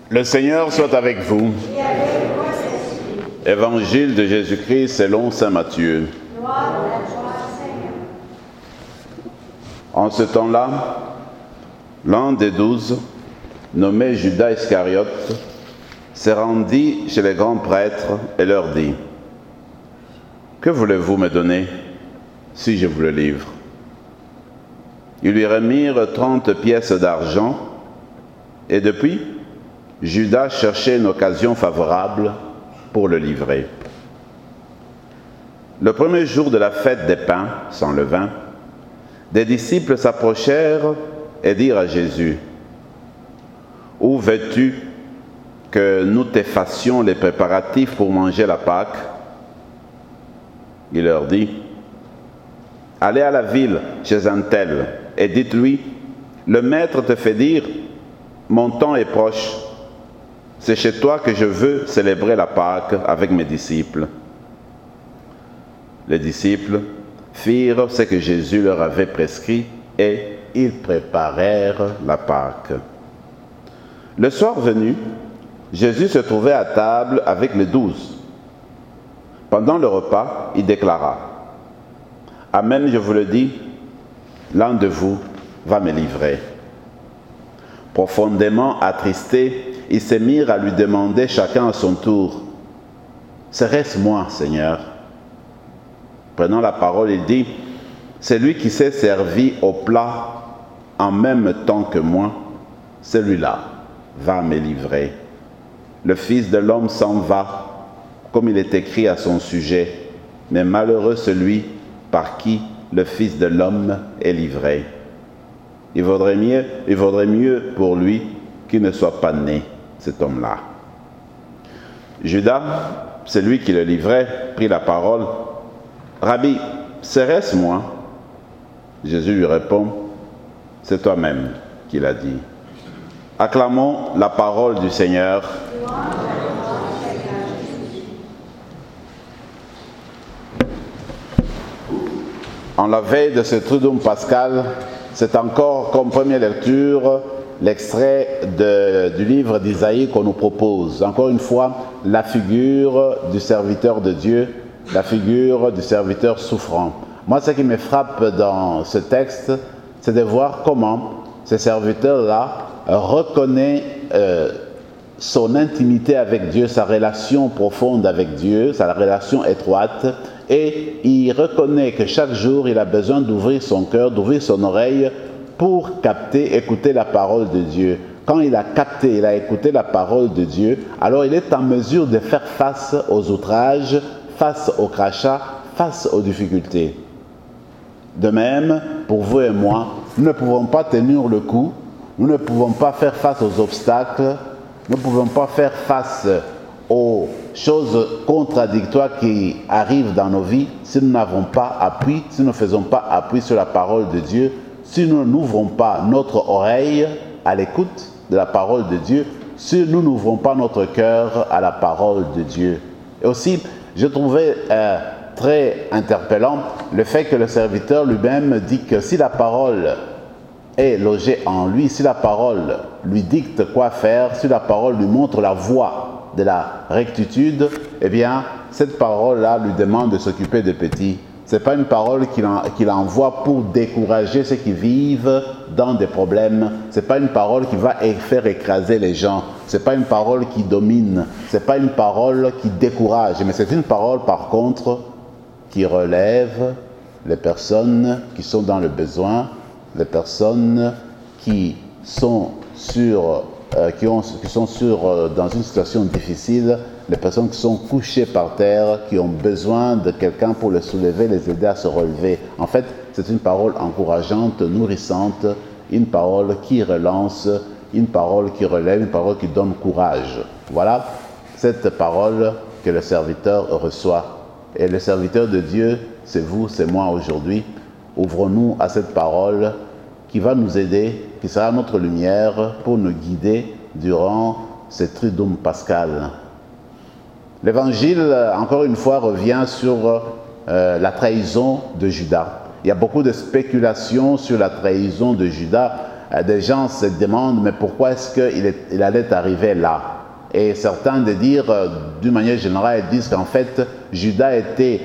Le Seigneur soit avec vous. Évangile de Jésus-Christ selon saint Matthieu. En ce temps-là, l'un des 12, nommé Judas Iscariote, se rendit chez les grands prêtres et leur dit : « Que voulez-vous me donner si je vous le livre ?» Ils lui remirent 30 pièces d'argent, et depuis, Judas cherchait une occasion favorable pour le livrer. Le premier jour de la fête des pains sans levain, des disciples s'approchèrent et dirent à Jésus : « Où veux-tu que nous te fassions les préparatifs pour manger la Pâque ?» Il leur dit : « Allez à la ville chez un tel et dites-lui : le maître te fait dire : mon temps est proche. C'est chez toi que je veux célébrer la Pâque avec mes disciples. » Les disciples firent ce que Jésus leur avait prescrit et ils préparèrent la Pâque. Le soir venu, Jésus se trouvait à table avec les 12. Pendant le repas, il déclara : « Amen, je vous le dis, l'un de vous va me livrer. » Profondément attristés, ils se mirent à lui demander chacun à son tour : « Serait-ce moi, Seigneur ?» Prenant la parole, il dit : « Celui qui s'est servi au plat en même temps que moi, celui-là va me livrer. Le Fils de l'homme s'en va, comme il est écrit à son sujet, mais malheureux celui par qui le Fils de l'homme est livré. Il vaudrait mieux pour lui qu'il ne soit pas né, cet homme-là. » Judas, celui qui le livrait, prit la parole : « Rabbi, serait-ce moi ?» Jésus lui répond : « C'est toi-même qui l'as dit. » Acclamons la parole du Seigneur. En la veille de ce Triduum pascal, c'est encore comme première lecture l'extrait du livre d'Isaïe qu'on nous propose. Encore une fois, la figure du serviteur de Dieu, la figure du serviteur souffrant. Moi, ce qui me frappe dans ce texte, c'est de voir comment ce serviteur-là reconnaît son intimité avec Dieu, sa relation profonde avec Dieu, sa relation étroite, et il reconnaît que chaque jour, il a besoin d'ouvrir son cœur, d'ouvrir son oreille pour capter, écouter la parole de Dieu. Quand il a capté, il a écouté la parole de Dieu, alors il est en mesure de faire face aux outrages, face aux crachats, face aux difficultés. De même, pour vous et moi, nous ne pouvons pas tenir le coup, nous ne pouvons pas faire face aux obstacles, nous ne pouvons pas faire face aux choses contradictoires qui arrivent dans nos vies si nous n'avons pas appui, si nous ne faisons pas appui sur la parole de Dieu, si nous n'ouvrons pas notre oreille à l'écoute de la parole de Dieu, si nous n'ouvrons pas notre cœur à la parole de Dieu. Et aussi, je trouvais très interpellant le fait que le serviteur lui-même dit que si la parole est logée en lui, si la parole lui dicte quoi faire, si la parole lui montre la voie de la rectitude, eh bien, cette parole-là lui demande de s'occuper des petits. Ce n'est pas une parole qu'il envoie pour décourager ceux qui vivent dans des problèmes. Ce n'est pas une parole qui va faire écraser les gens. Ce n'est pas une parole qui domine. Ce n'est pas une parole qui décourage. Mais c'est une parole, par contre, qui relève les personnes qui sont dans le besoin, les personnes qui sont dans une situation difficile, les personnes qui sont couchées par terre, qui ont besoin de quelqu'un pour les soulever, les aider à se relever. En fait, c'est une parole encourageante, nourrissante, une parole qui relance, une parole qui relève, une parole qui donne courage. Voilà cette parole que le serviteur reçoit. Et le serviteur de Dieu, c'est vous, c'est moi aujourd'hui. Ouvrons-nous à cette parole qui va nous aider, qui sera notre lumière pour nous guider durant ce Triduum pascal. L'Évangile, encore une fois, revient sur la trahison de Judas. Il y a beaucoup de spéculations sur la trahison de Judas, des gens se demandent, mais pourquoi est-ce qu'il allait arriver là? Et certains de dire, d'une manière générale, disent qu'en fait, Judas était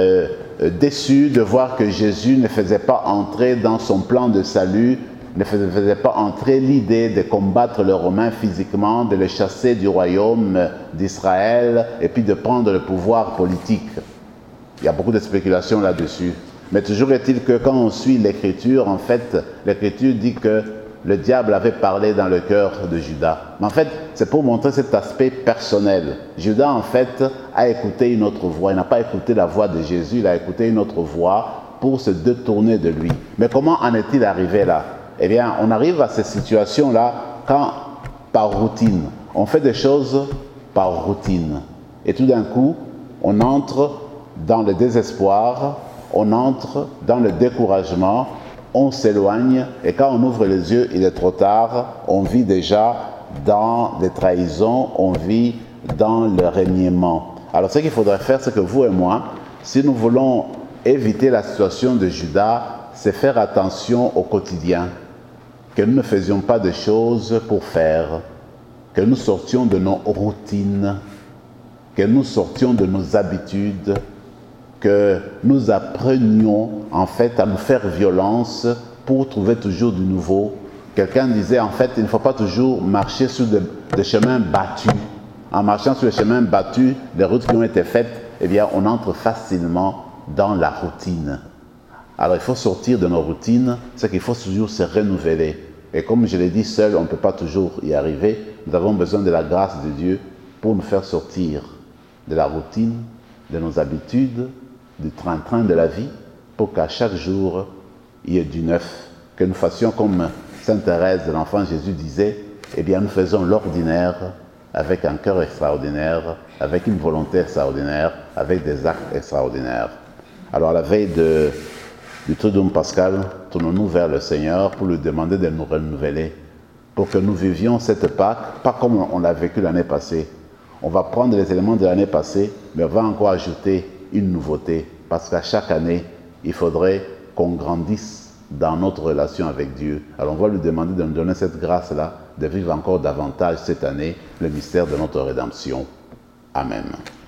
déçu de voir que Jésus ne faisait pas entrer dans son plan de salut, ne faisait pas entrer l'idée de combattre les Romains physiquement, de les chasser du royaume d'Israël et puis de prendre le pouvoir politique. Il y a beaucoup de spéculations là-dessus. Mais toujours est-il que quand on suit l'Écriture, en fait, l'Écriture dit que le diable avait parlé dans le cœur de Judas. Mais en fait, c'est pour montrer cet aspect personnel. Judas, en fait, a écouté une autre voix. Il n'a pas écouté la voix de Jésus, il a écouté une autre voix pour se détourner de lui. Mais comment en est-il arrivé là? Eh bien, on arrive à ces situations-là quand, par routine, on fait des choses par routine. Et tout d'un coup, on entre dans le désespoir, on entre dans le découragement, on s'éloigne, et quand on ouvre les yeux, il est trop tard, on vit déjà dans les trahisons, on vit dans le reniement. Alors ce qu'il faudrait faire, c'est que vous et moi, si nous voulons éviter la situation de Judas, c'est faire attention au quotidien, que nous ne faisions pas de choses pour faire, que nous sortions de nos routines, que nous sortions de nos habitudes, que nous apprenions en fait à nous faire violence pour trouver toujours du nouveau. Quelqu'un disait en fait il ne faut pas toujours marcher sur des chemins battus. En marchant sur les chemins battus, les routes qui ont été faites, eh bien on entre facilement dans la routine. Alors il faut sortir de nos routines, c'est qu'il faut toujours se renouveler. Et comme je l'ai dit, seul on ne peut pas toujours y arriver. Nous avons besoin de la grâce de Dieu pour nous faire sortir de la routine, de nos habitudes, du train-train de la vie, pour qu'à chaque jour, il y ait du neuf. Que nous fassions comme Sainte Thérèse de l'Enfant Jésus disait, eh bien nous faisons l'ordinaire avec un cœur extraordinaire, avec une volonté extraordinaire, avec des actes extraordinaires. Alors à la veille du Triduum Pascal, tournons-nous vers le Seigneur pour lui demander de nous renouveler, pour que nous vivions cette Pâque, pas comme on l'a vécu l'année passée. On va prendre les éléments de l'année passée, mais on va encore ajouter une nouveauté, parce qu'à chaque année, il faudrait qu'on grandisse dans notre relation avec Dieu. Alors on va lui demander de nous donner cette grâce-là, de vivre encore davantage cette année le mystère de notre rédemption. Amen.